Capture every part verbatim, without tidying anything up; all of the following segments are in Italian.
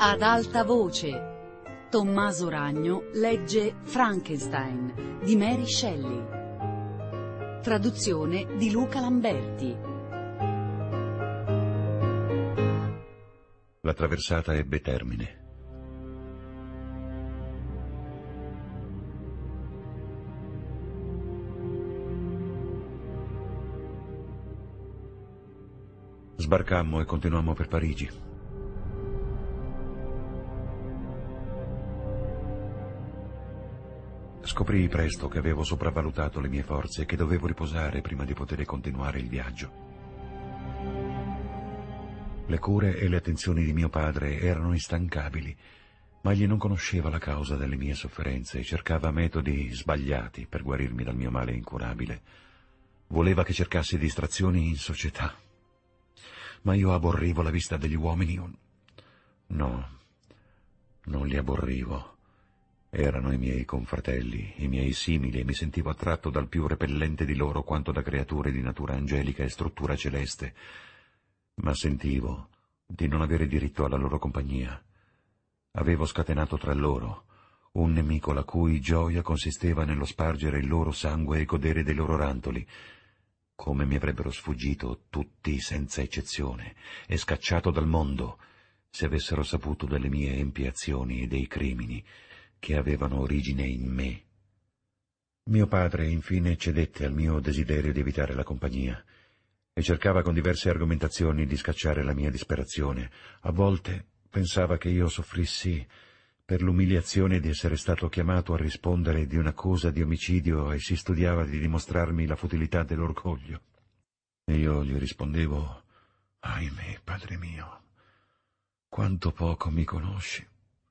Ad alta voce. Tommaso Ragno legge Frankenstein di Mary Shelley. Traduzione di Luca Lamberti. La traversata ebbe termine. Sbarcammo e continuammo per Parigi. Scoprii presto che avevo sopravvalutato le mie forze e che dovevo riposare prima di poter continuare il viaggio. Le cure e le attenzioni di mio padre erano instancabili, ma egli non conosceva la causa delle mie sofferenze e cercava metodi sbagliati per guarirmi dal mio male incurabile. Voleva che cercassi distrazioni in società. Ma io aborrivo la vista degli uomini. No, non li aborrivo. Erano i miei confratelli, i miei simili, e mi sentivo attratto dal più repellente di loro quanto da creature di natura angelica e struttura celeste. Ma sentivo di non avere diritto alla loro compagnia. Avevo scatenato tra loro un nemico la cui gioia consisteva nello spargere il loro sangue e godere dei loro rantoli. Come mi avrebbero sfuggito tutti senza eccezione e scacciato dal mondo se avessero saputo delle mie empiazioni e dei crimini che avevano origine in me. Mio padre infine cedette al mio desiderio di evitare la compagnia e cercava con diverse argomentazioni di scacciare la mia disperazione. A volte pensava che io soffrissi per l'umiliazione di essere stato chiamato a rispondere di un'accusa di omicidio e si studiava di dimostrarmi la futilità dell'orgoglio. E io gli rispondevo: ahimè, padre mio, quanto poco mi conosci.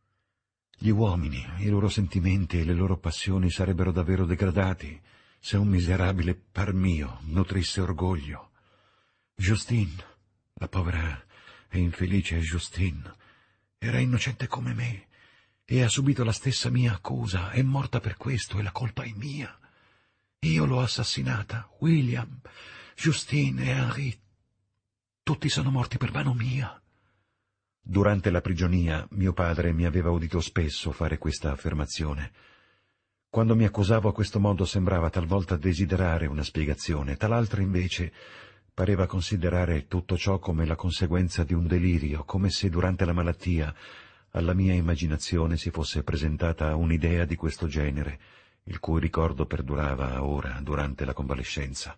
Gli uomini, i loro sentimenti e le loro passioni sarebbero davvero degradati se un miserabile par mio nutrisse orgoglio. Justine, la povera e infelice Justine, era innocente come me e ha subito la stessa mia accusa, è morta per questo e la colpa è mia. Io l'ho assassinata, William, Justine e Henri, tutti sono morti per mano mia. Durante la prigionia mio padre mi aveva udito spesso fare questa affermazione. Quando mi accusavo a questo modo sembrava talvolta desiderare una spiegazione, tal'altra invece pareva considerare tutto ciò come la conseguenza di un delirio, come se durante la malattia alla mia immaginazione si fosse presentata un'idea di questo genere, il cui ricordo perdurava ora durante la convalescenza.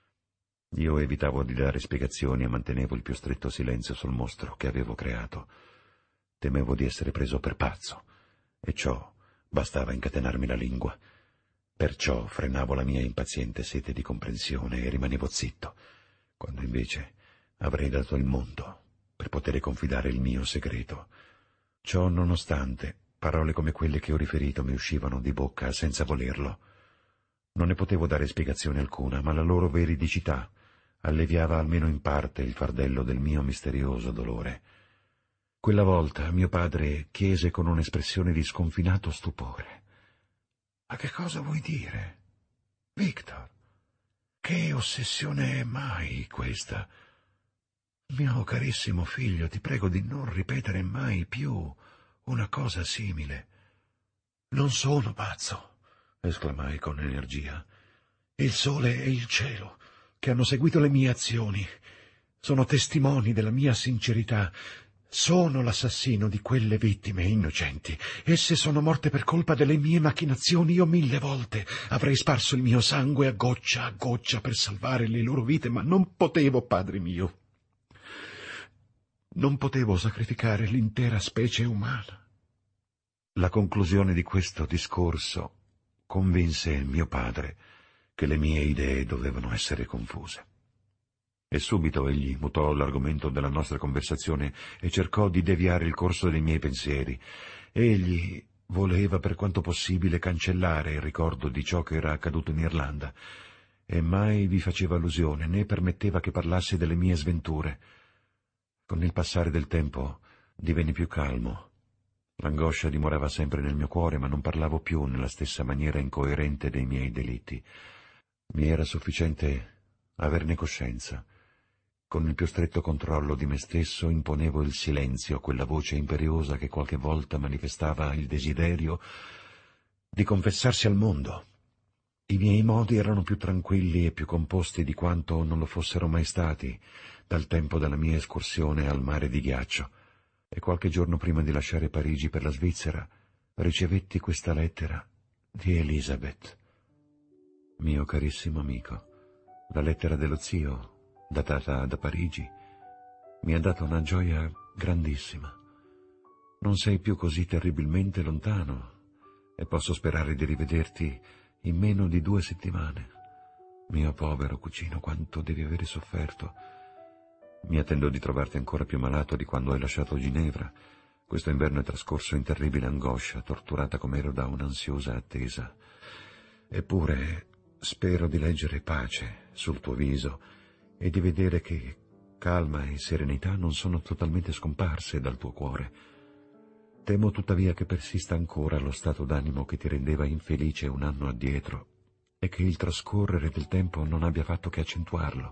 Io evitavo di dare spiegazioni e mantenevo il più stretto silenzio sul mostro che avevo creato. Temevo di essere preso per pazzo, e ciò bastava incatenarmi la lingua. Perciò frenavo la mia impaziente sete di comprensione e rimanevo zitto, quando invece avrei dato il mondo per poter confidare il mio segreto. Ciò nonostante, parole come quelle che ho riferito mi uscivano di bocca senza volerlo. Non ne potevo dare spiegazione alcuna, ma la loro veridicità alleviava almeno in parte il fardello del mio misterioso dolore. Quella volta mio padre chiese con un'espressione di sconfinato stupore: «Ma che cosa vuoi dire, Victor? Che ossessione è mai questa? Mio carissimo figlio, ti prego di non ripetere mai più una cosa simile». «Non sono pazzo», esclamai con energia. «Il sole e il cielo, che hanno seguito le mie azioni, sono testimoni della mia sincerità. Sono l'assassino di quelle vittime innocenti. Esse sono morte per colpa delle mie macchinazioni. Io mille volte avrei sparso il mio sangue a goccia a goccia per salvare le loro vite, ma non potevo, padre mio. Non potevo sacrificare l'intera specie umana». La conclusione di questo discorso convinse mio padre che le mie idee dovevano essere confuse. E subito egli mutò l'argomento della nostra conversazione e cercò di deviare il corso dei miei pensieri. Egli voleva per quanto possibile cancellare il ricordo di ciò che era accaduto in Irlanda, e mai vi faceva allusione né permetteva che parlassi delle mie sventure. Con il passare del tempo divenni più calmo. L'angoscia dimorava sempre nel mio cuore, ma non parlavo più nella stessa maniera incoerente dei miei delitti. Mi era sufficiente averne coscienza Con il più stretto controllo di me stesso imponevo il silenzio a quella voce imperiosa che qualche volta manifestava il desiderio di confessarsi al mondo. I miei modi erano più tranquilli e più composti di quanto non lo fossero mai stati dal tempo della mia escursione al mare di ghiaccio, e qualche giorno prima di lasciare Parigi per la Svizzera ricevetti questa lettera di Elisabeth. Mio carissimo amico, la lettera dello zio, datata da Parigi, mi ha dato una gioia grandissima. Non sei più così terribilmente lontano e posso sperare di rivederti in meno di due settimane. Mio povero cugino, quanto devi avere sofferto. Mi attendo di trovarti ancora più malato di quando hai lasciato Ginevra. Questo inverno è trascorso in terribile angoscia, torturata com'ero da un'ansiosa attesa. Eppure spero di leggere pace sul tuo viso e di vedere che calma e serenità non sono totalmente scomparse dal tuo cuore. Temo tuttavia che persista ancora lo stato d'animo che ti rendeva infelice un anno addietro e che il trascorrere del tempo non abbia fatto che accentuarlo.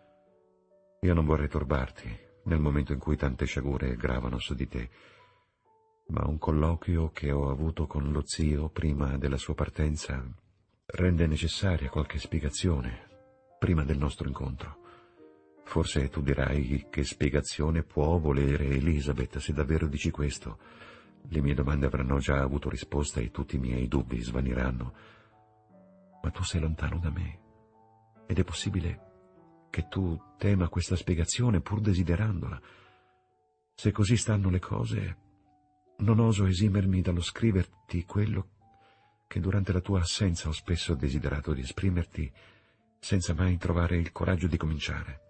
Io non vorrei turbarti nel momento in cui tante sciagure gravano su di te, ma un colloquio che ho avuto con lo zio prima della sua partenza rende necessaria qualche spiegazione prima del nostro incontro. Forse tu dirai che spiegazione può volere Elisabeth se davvero dici questo. Le mie domande avranno già avuto risposta e tutti i miei dubbi svaniranno. Ma tu sei lontano da me ed è possibile che tu tema questa spiegazione pur desiderandola. Se così stanno le cose, non oso esimermi dallo scriverti quello che durante la tua assenza ho spesso desiderato di esprimerti senza mai trovare il coraggio di cominciare.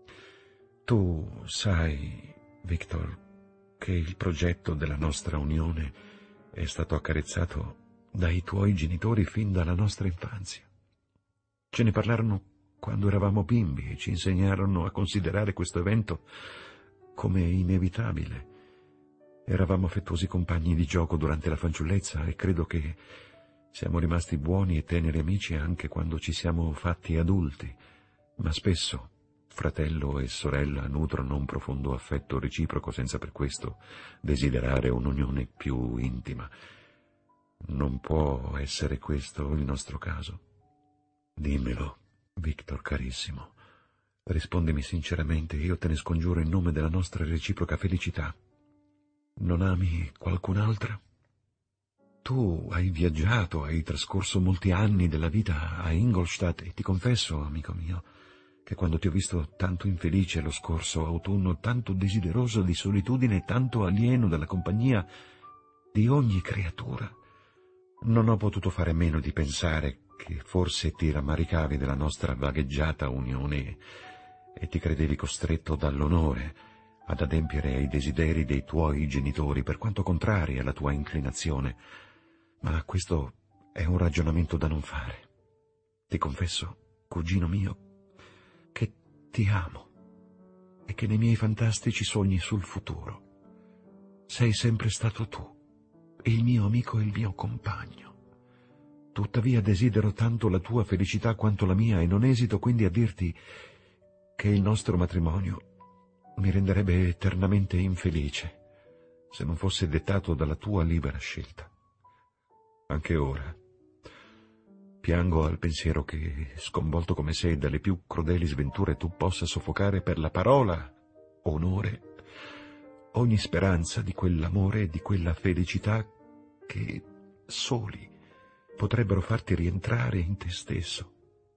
Tu sai, Victor, che il progetto della nostra unione è stato accarezzato dai tuoi genitori fin dalla nostra infanzia. Ce ne parlarono quando eravamo bimbi e ci insegnarono a considerare questo evento come inevitabile. Eravamo affettuosi compagni di gioco durante la fanciullezza e credo che siamo rimasti buoni e teneri amici anche quando ci siamo fatti adulti, ma spesso fratello e sorella nutrono un profondo affetto reciproco senza per questo desiderare un'unione più intima. Non può essere questo il nostro caso? Dimmelo, Victor carissimo. Rispondimi sinceramente, io te ne scongiuro in nome della nostra reciproca felicità. Non ami qualcun'altra? Tu hai viaggiato, hai trascorso molti anni della vita a Ingolstadt e ti confesso, amico mio, che quando ti ho visto tanto infelice lo scorso autunno, tanto desideroso di solitudine e tanto alieno dalla compagnia di ogni creatura, non ho potuto fare a meno di pensare che forse ti rammaricavi della nostra vagheggiata unione e ti credevi costretto dall'onore ad adempiere ai desideri dei tuoi genitori, per quanto contrari alla tua inclinazione. Ma questo è un ragionamento da non fare. Ti confesso, cugino mio, che ti amo e che nei miei fantastici sogni sul futuro sei sempre stato tu, il mio amico e il mio compagno. Tuttavia desidero tanto la tua felicità quanto la mia e non esito quindi a dirti che il nostro matrimonio mi renderebbe eternamente infelice se non fosse dettato dalla tua libera scelta. Anche ora piango al pensiero che, sconvolto come sei dalle più crudeli sventure, tu possa soffocare per la parola onore ogni speranza di quell'amore e di quella felicità che soli potrebbero farti rientrare in te stesso.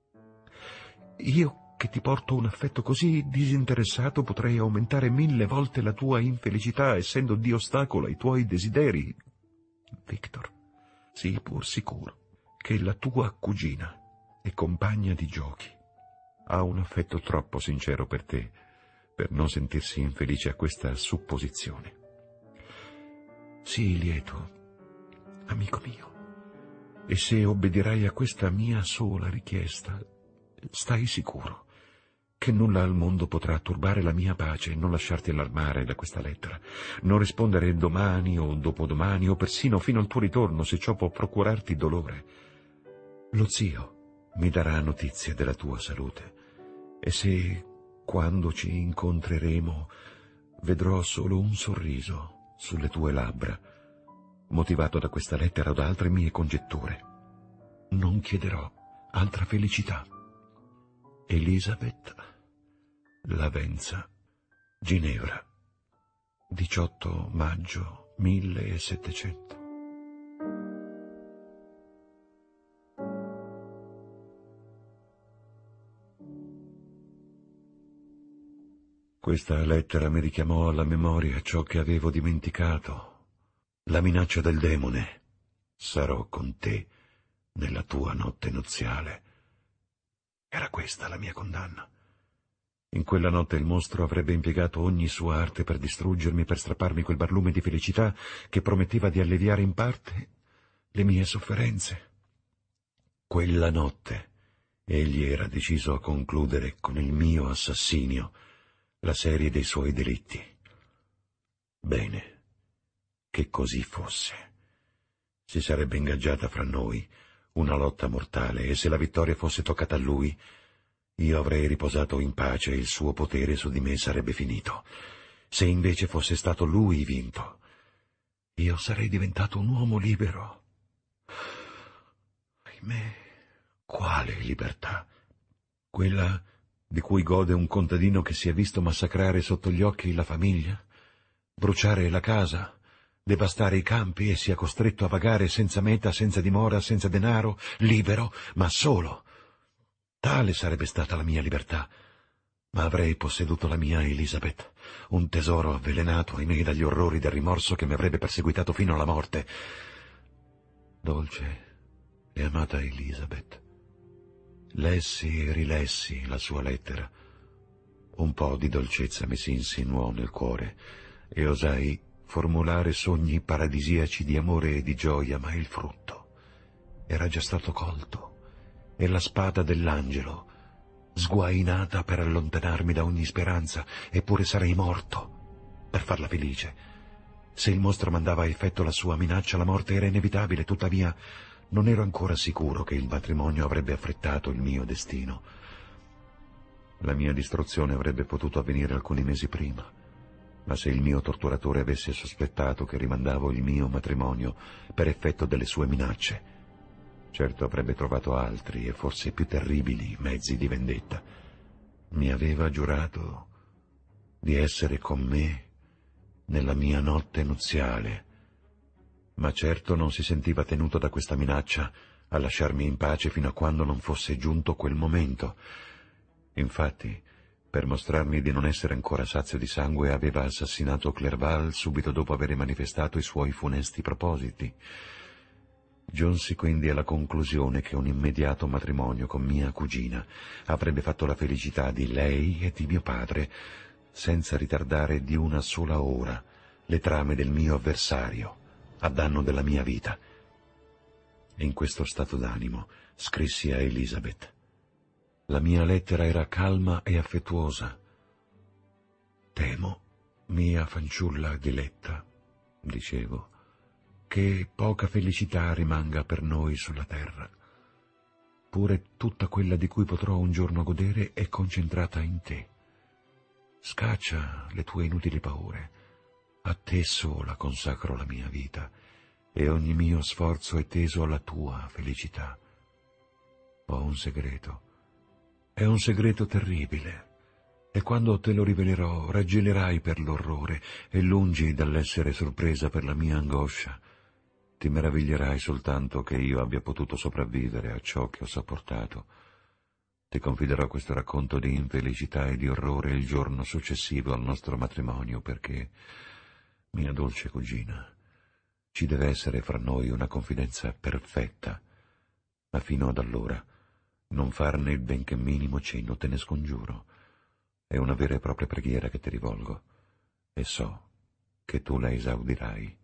Io che ti porto un affetto così disinteressato potrei aumentare mille volte la tua infelicità, essendo di ostacolo ai tuoi desideri. Victor, sii pur sicuro che la tua cugina e compagna di giochi ha un affetto troppo sincero per te per non sentirsi infelice a questa supposizione. Sii lieto, amico mio, e se obbedirai a questa mia sola richiesta, stai sicuro che nulla al mondo potrà turbare la mia pace e non lasciarti allarmare da questa lettera. Non rispondere domani o dopodomani o persino fino al tuo ritorno se ciò può procurarti dolore. Lo zio mi darà notizie della tua salute e se quando ci incontreremo, vedrò solo un sorriso sulle tue labbra, motivato da questa lettera o da altre mie congetture. Non chiederò altra felicità. Elisabeth Lavenza, Ginevra, diciotto maggio millesettecento. Questa lettera mi richiamò alla memoria ciò che avevo dimenticato, la minaccia del demone. Sarò con te nella tua notte nuziale. Era questa la mia condanna. In quella notte il mostro avrebbe impiegato ogni sua arte per distruggermi, per strapparmi quel barlume di felicità che prometteva di alleviare in parte le mie sofferenze. Quella notte egli era deciso a concludere con il mio assassinio la serie dei suoi delitti. Bene, che così fosse. Si sarebbe ingaggiata fra noi una lotta mortale, e se la vittoria fosse toccata a lui, io avrei riposato in pace e il suo potere su di me sarebbe finito. Se invece fosse stato lui vinto, io sarei diventato un uomo libero. Ahimè, quale libertà? Quella di cui gode un contadino che si è visto massacrare sotto gli occhi la famiglia, bruciare la casa, devastare i campi e sia costretto a vagare senza meta, senza dimora, senza denaro, libero, ma solo. Tale sarebbe stata la mia libertà, ma avrei posseduto la mia Elisabeth, un tesoro avvelenato, ahimè, dagli orrori del rimorso che mi avrebbe perseguitato fino alla morte. Dolce e amata Elisabeth, lessi e rilessi la sua lettera. Un po' di dolcezza mi si insinuò nel cuore e osai formulare sogni paradisiaci di amore e di gioia, ma il frutto era già stato colto e la spada dell'angelo sguainata per allontanarmi da ogni speranza, eppure sarei morto per farla felice. Se il mostro mandava a effetto la sua minaccia, la morte era inevitabile, tuttavia non ero ancora sicuro che il matrimonio avrebbe affrettato il mio destino. La mia distruzione avrebbe potuto avvenire alcuni mesi prima, ma se il mio torturatore avesse sospettato che rimandavo il mio matrimonio per effetto delle sue minacce, certo avrebbe trovato altri e forse più terribili mezzi di vendetta. Mi aveva giurato di essere con me nella mia notte nuziale, ma certo non si sentiva tenuto da questa minaccia a lasciarmi in pace fino a quando non fosse giunto quel momento. Infatti, per mostrarmi di non essere ancora sazio di sangue, aveva assassinato Clerval subito dopo aver manifestato i suoi funesti propositi. Giunsi quindi alla conclusione che un immediato matrimonio con mia cugina avrebbe fatto la felicità di lei e di mio padre, senza ritardare di una sola ora le trame del mio avversario a danno della mia vita. E in questo stato d'animo scrissi a Elisabeth. La mia lettera era calma e affettuosa. «Temo, mia fanciulla diletta», dicevo, «che poca felicità rimanga per noi sulla terra. Pure tutta quella di cui potrò un giorno godere è concentrata in te. Scaccia le tue inutili paure. A te sola consacro la mia vita, e ogni mio sforzo è teso alla tua felicità. Ho un segreto. È un segreto terribile, e quando te lo rivelerò raggelerai per l'orrore, e lungi dall'essere sorpresa per la mia angoscia, ti meraviglierai soltanto che io abbia potuto sopravvivere a ciò che ho sopportato. Ti confiderò questo racconto di infelicità e di orrore il giorno successivo al nostro matrimonio, perché, mia dolce cugina, ci deve essere fra noi una confidenza perfetta, ma fino ad allora non farne il benché minimo cenno, te ne scongiuro. È una vera e propria preghiera che ti rivolgo, e so che tu la esaudirai.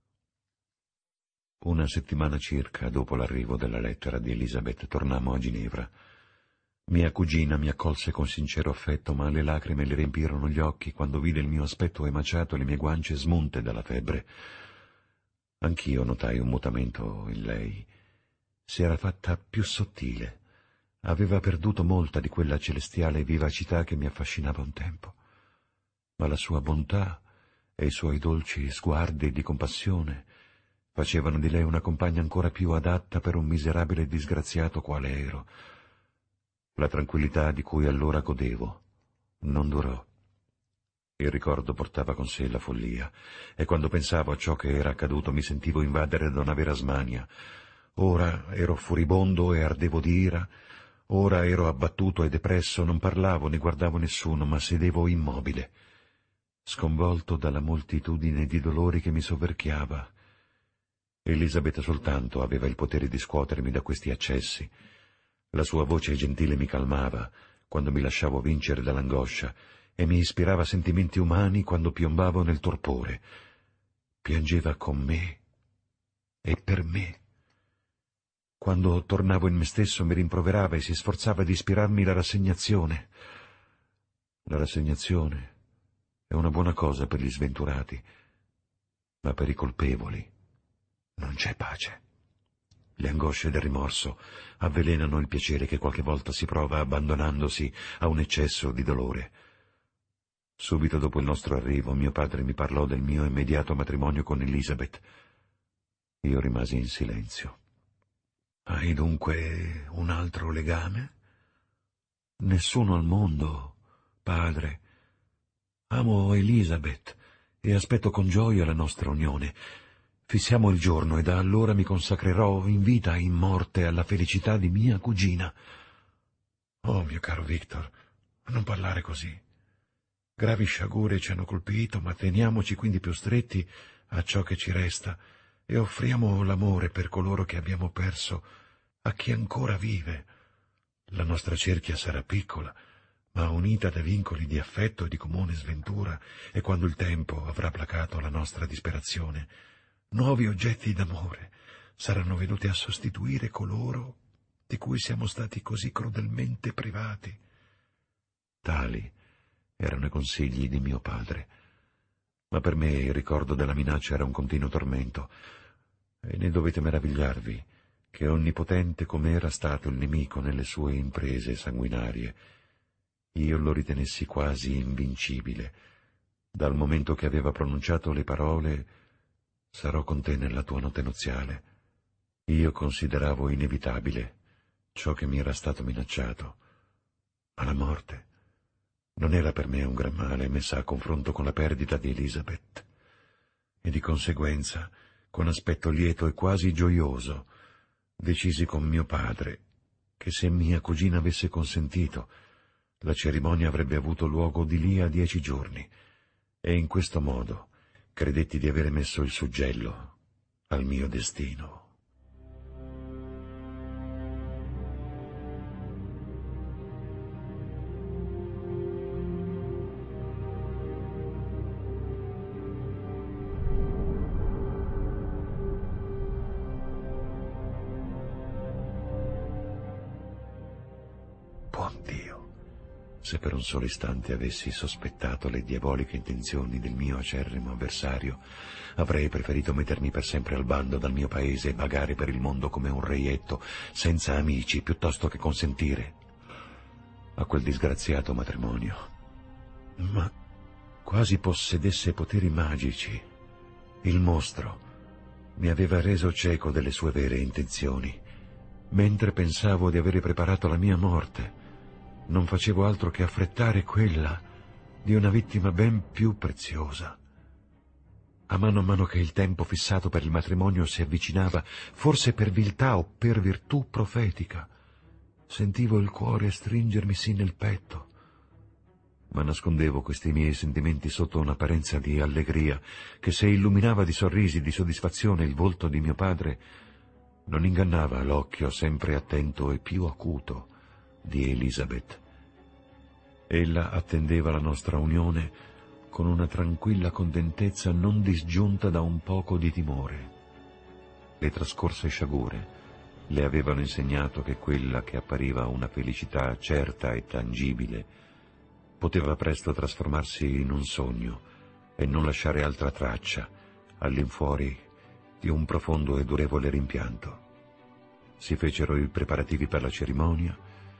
Una settimana circa dopo l'arrivo della lettera di Elisabeth tornammo a Ginevra. Mia cugina mi accolse con sincero affetto, ma le lacrime le riempirono gli occhi quando vide il mio aspetto emaciato e le mie guance smunte dalla febbre. Anch'io notai un mutamento in lei. Si era fatta più sottile. aveva perduto molta di quella celestiale vivacità che mi affascinava un tempo, ma la sua bontà e i suoi dolci sguardi di compassione facevano di lei una compagna ancora più adatta per un miserabile disgraziato quale ero. La tranquillità di cui allora godevo non durò. Il ricordo portava con sé la follia, e quando pensavo a ciò che era accaduto mi sentivo invadere da una vera smania. Ora ero furibondo e ardevo di ira, ora ero abbattuto e depresso, non parlavo né guardavo nessuno, ma sedevo immobile, sconvolto dalla moltitudine di dolori che mi soverchiava. Elisabeth soltanto aveva il potere di scuotermi da questi accessi. La sua voce gentile mi calmava quando mi lasciavo vincere dall'angoscia e mi ispirava sentimenti umani quando piombavo nel torpore. Piangeva con me e per me. Quando tornavo in me stesso mi rimproverava e si sforzava di ispirarmi la rassegnazione. La rassegnazione è una buona cosa per gli sventurati, ma per i colpevoli non c'è pace. Le angosce del rimorso avvelenano il piacere che qualche volta si prova abbandonandosi a un eccesso di dolore. Subito dopo il nostro arrivo mio padre mi parlò del mio immediato matrimonio con Elisabeth. Io rimasi in silenzio. «Hai dunque un altro legame?» «Nessuno al mondo, padre. Amo Elisabeth e aspetto con gioia la nostra unione. Fissiamo il giorno e da allora mi consacrerò in vita e in morte alla felicità di mia cugina». «Oh, mio caro Victor, non parlare così. Gravi sciagure ci hanno colpito, ma teniamoci quindi più stretti a ciò che ci resta e offriamo l'amore per coloro che abbiamo perso a chi ancora vive. La nostra cerchia sarà piccola, ma unita da vincoli di affetto e di comune sventura, e quando il tempo avrà placato la nostra disperazione, nuovi oggetti d'amore saranno venuti a sostituire coloro di cui siamo stati così crudelmente privati». Tali erano i consigli di mio padre, ma per me il ricordo della minaccia era un continuo tormento, e ne dovete meravigliarvi che, onnipotente come era stato il nemico nelle sue imprese sanguinarie, io lo ritenessi quasi invincibile, dal momento che aveva pronunciato le parole «sarò con te nella tua notte nuziale». Io consideravo inevitabile ciò che mi era stato minacciato, ma la morte non era per me un gran male messa a confronto con la perdita di Elisabeth, e di conseguenza, con aspetto lieto e quasi gioioso, decisi con mio padre che se mia cugina avesse consentito, la cerimonia avrebbe avuto luogo di lì a dieci giorni, e in questo modo credetti di avere messo il suggello al mio destino. Buon Dio, se per un solo istante avessi sospettato le diaboliche intenzioni del mio acerrimo avversario, avrei preferito mettermi per sempre al bando dal mio paese e vagare per il mondo come un reietto, senza amici, piuttosto che consentire a quel disgraziato matrimonio. Ma quasi possedesse poteri magici, il mostro mi aveva reso cieco delle sue vere intenzioni. Mentre pensavo di avere preparato la mia morte, non facevo altro che affrettare quella di una vittima ben più preziosa. A mano a mano che il tempo fissato per il matrimonio si avvicinava, forse per viltà o per virtù profetica, sentivo il cuore stringermisi nel petto, ma nascondevo questi miei sentimenti sotto un'apparenza di allegria che, se illuminava di sorrisi di soddisfazione il volto di mio padre, non ingannava l'occhio sempre attento e più acuto di Elisabeth. Ella attendeva la nostra unione con una tranquilla contentezza non disgiunta da un poco di timore. Le trascorse sciagure le avevano insegnato che quella che appariva una felicità certa e tangibile poteva presto trasformarsi in un sogno e non lasciare altra traccia all'infuori di un profondo e durevole rimpianto. Si fecero i preparativi per la cerimonia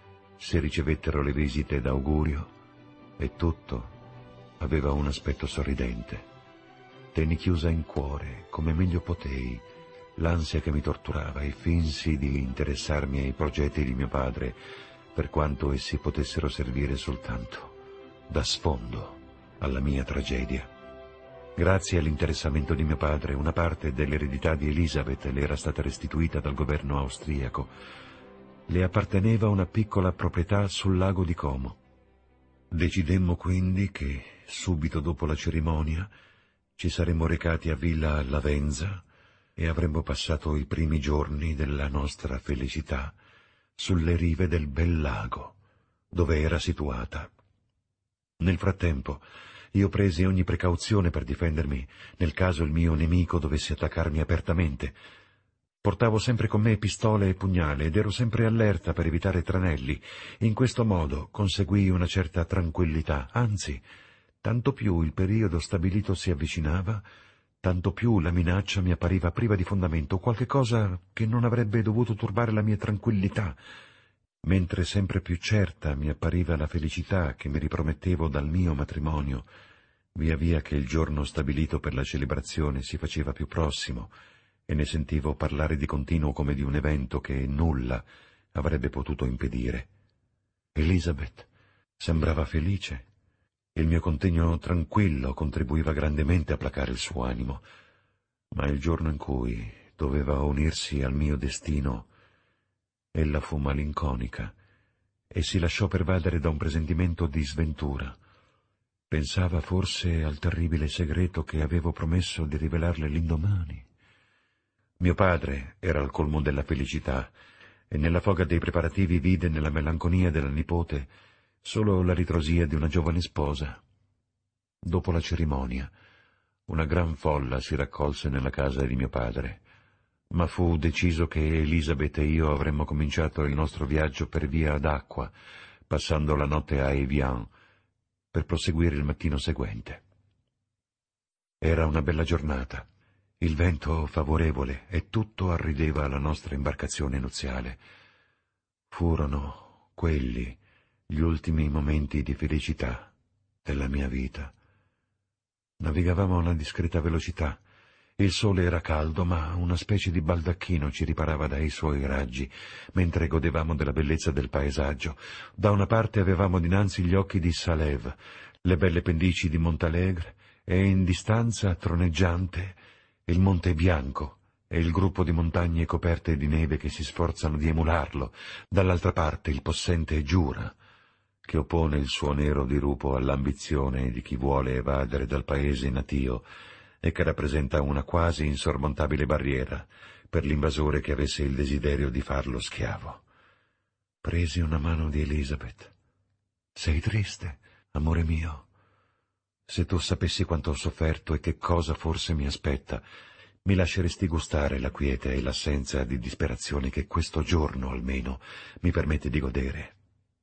si ricevettero le visite d'augurio e tutto aveva un aspetto sorridente. Tenni chiusa in cuore, come meglio potei, l'ansia che mi torturava e finsi di interessarmi ai progetti di mio padre, per quanto essi potessero servire soltanto da sfondo alla mia tragedia. Grazie all'interessamento di mio padre, una parte dell'eredità di Elisabeth le era stata restituita dal governo austriaco. Le apparteneva una piccola proprietà sul lago di Como. Decidemmo quindi che, subito dopo la cerimonia, ci saremmo recati a Villa Lavenza e avremmo passato i primi giorni della nostra felicità sulle rive del bel lago, dove era situata. Nel frattempo, io presi ogni precauzione per difendermi nel caso il mio nemico dovesse attaccarmi apertamente. Portavo sempre con me pistole e pugnale ed ero sempre allerta per evitare tranelli. In questo modo conseguii una certa tranquillità, anzi, tanto più il periodo stabilito si avvicinava, tanto più la minaccia mi appariva priva di fondamento, qualche cosa che non avrebbe dovuto turbare la mia tranquillità, mentre sempre più certa mi appariva la felicità che mi ripromettevo dal mio matrimonio, via via che il giorno stabilito per la celebrazione si faceva più prossimo, e ne sentivo parlare di continuo come di un evento che nulla avrebbe potuto impedire. Elisabeth sembrava felice. Il mio contegno tranquillo contribuiva grandemente a placare il suo animo, ma il giorno in cui doveva unirsi al mio destino, ella fu malinconica e si lasciò pervadere da un presentimento di sventura. Pensava forse al terribile segreto che avevo promesso di rivelarle l'indomani. Mio padre era al colmo della felicità e nella foga dei preparativi vide nella melanconia della nipote solo la ritrosia di una giovane sposa. Dopo la cerimonia, una gran folla si raccolse nella casa di mio padre, ma fu deciso che Elisabeth e io avremmo cominciato il nostro viaggio per via d'acqua, passando la notte a Evian, per proseguire il mattino seguente. Era una bella giornata, il vento favorevole e tutto arrideva alla nostra imbarcazione nuziale. Furono quelli gli ultimi momenti di felicità della mia vita. Navigavamo a una discreta velocità. Il sole era caldo, ma una specie di baldacchino ci riparava dai suoi raggi, mentre godevamo della bellezza del paesaggio. Da una parte avevamo dinanzi gli occhi di Salève, le belle pendici di Montalegre, e in distanza, troneggiante, il Monte Bianco e il gruppo di montagne coperte di neve che si sforzano di emularlo. Dall'altra parte il possente Giura, che oppone il suo nero dirupo all'ambizione di chi vuole evadere dal paese natio e che rappresenta una quasi insormontabile barriera per l'invasore che avesse il desiderio di farlo schiavo. Presi una mano di Elisabeth. «Sei triste, amore mio? Se tu sapessi quanto ho sofferto e che cosa forse mi aspetta, mi lasceresti gustare la quiete e l'assenza di disperazione che questo giorno, almeno, mi permette di godere».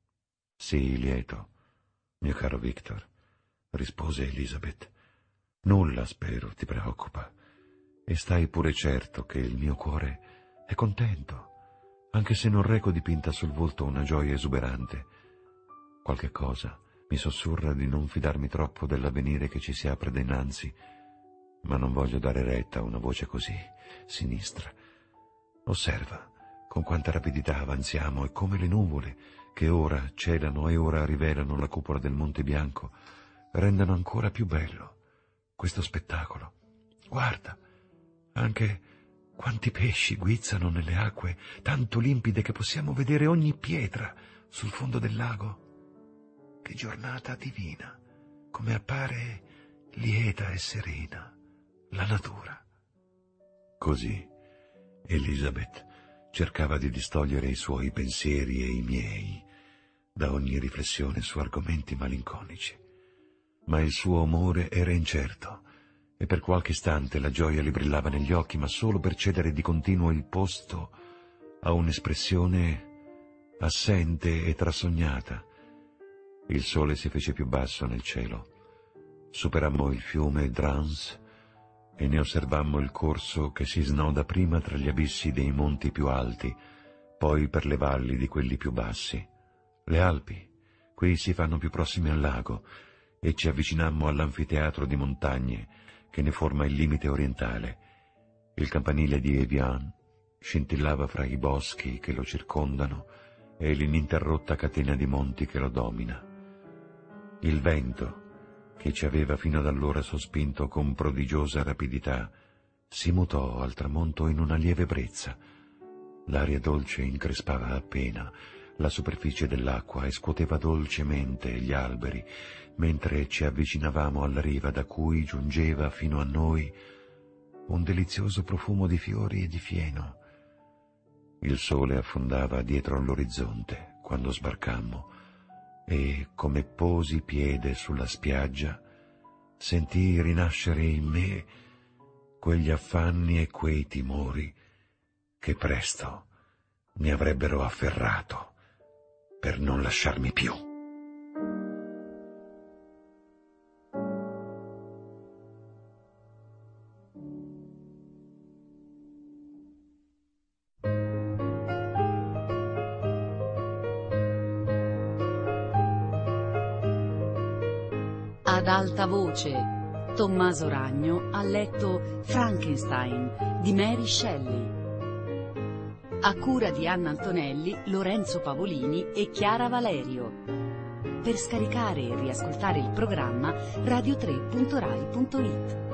«Sì, lieto, mio caro Victor», rispose Elisabeth. «Nulla, spero, ti preoccupa, e stai pure certo che il mio cuore è contento, anche se non reco dipinta sul volto una gioia esuberante. Qualche cosa mi sussurra di non fidarmi troppo dell'avvenire che ci si apre dinanzi, ma non voglio dare retta a una voce così sinistra. Osserva con quanta rapidità avanziamo e come le nuvole, che ora celano e ora rivelano la cupola del Monte Bianco, rendano ancora più bello questo spettacolo. Guarda, anche quanti pesci guizzano nelle acque tanto limpide che possiamo vedere ogni pietra sul fondo del lago. Che giornata divina, come appare lieta e serena la natura». Così Elisabeth cercava di distogliere i suoi pensieri e i miei da ogni riflessione su argomenti malinconici. Ma il suo amore era incerto, e per qualche istante la gioia le brillava negli occhi, ma solo per cedere di continuo il posto a un'espressione assente e trasognata. Il sole si fece più basso nel cielo. Superammo il fiume Drance e ne osservammo il corso che si snoda prima tra gli abissi dei monti più alti, poi per le valli di quelli più bassi. Le Alpi, qui si fanno più prossime al lago, e ci avvicinammo all'anfiteatro di montagne che ne forma il limite orientale. Il campanile di Evian scintillava fra i boschi che lo circondano e l'ininterrotta catena di monti che lo domina. Il vento, che ci aveva fino ad allora sospinto con prodigiosa rapidità, si mutò al tramonto in una lieve brezza. L'aria dolce increspava appena la superficie dell'acqua e scuoteva dolcemente gli alberi, mentre ci avvicinavamo alla riva da cui giungeva fino a noi un delizioso profumo di fiori e di fieno. Il sole affondava dietro all'orizzonte quando sbarcammo e, come posi piede sulla spiaggia, sentii rinascere in me quegli affanni e quei timori che presto mi avrebbero afferrato per non lasciarmi più. Ad alta voce, Tommaso Ragno ha letto Frankenstein di Mary Shelley. A cura di Anna Antonelli, Lorenzo Pavolini e Chiara Valerio. Per scaricare e riascoltare il programma radio tre punto rai punto it.